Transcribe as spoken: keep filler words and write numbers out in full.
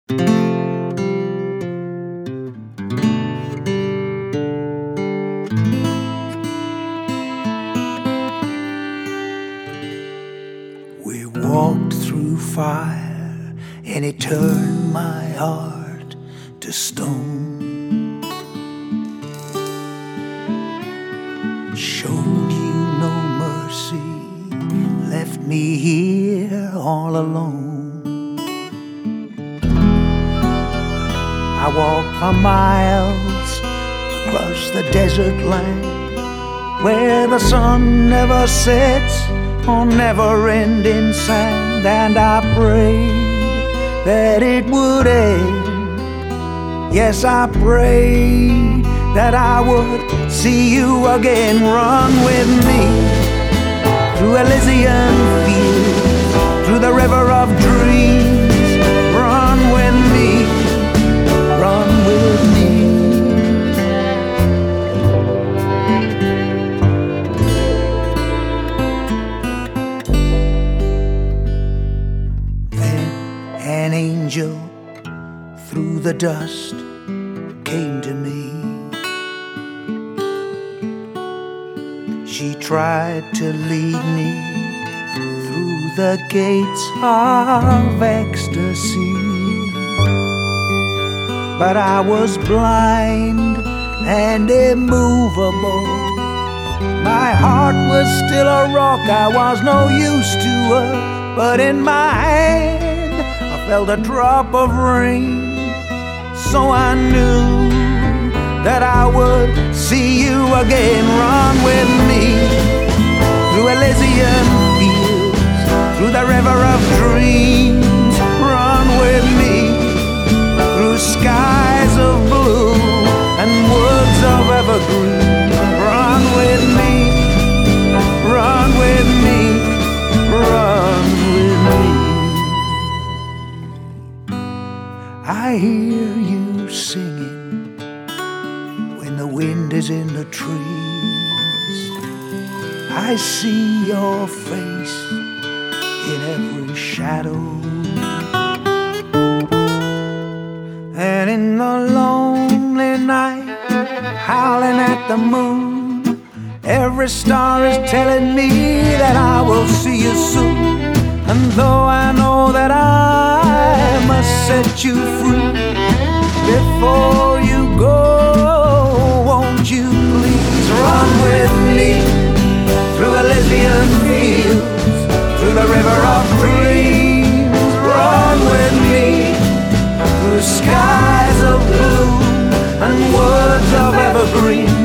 We walked through fire, and it turned my heart to stone. Showed you no mercy, left me here all alone. I walked for miles across the desert land, where the sun never sets on never-ending sand, and I prayed that it would end. Yes, I prayed that I would see you again. Run with me through Elysian fields, through the river of dreams. Run with me, run with me. An angel through the dust came to me. She tried to lead me through the gates of ecstasy, but I was blind and immovable. My heart was still a rock, I was no use to her, but in my hand felt a drop of rain, so I knew that I would see you again. Run with me through Elysian fields, through the river of dreams. Run with me through skies of blue and woods of evergreen. Run with me, run with me, run with me. I hear you singing when the wind is in the trees. I see your face in every shadow, and in the lonely night, howling at the moon, every star is telling me that I will see you soon. And though I know that I must set you free, before you go, won't you please run with me through Elysian fields, through the river of dreams. Run with me through skies of blue and woods of evergreen.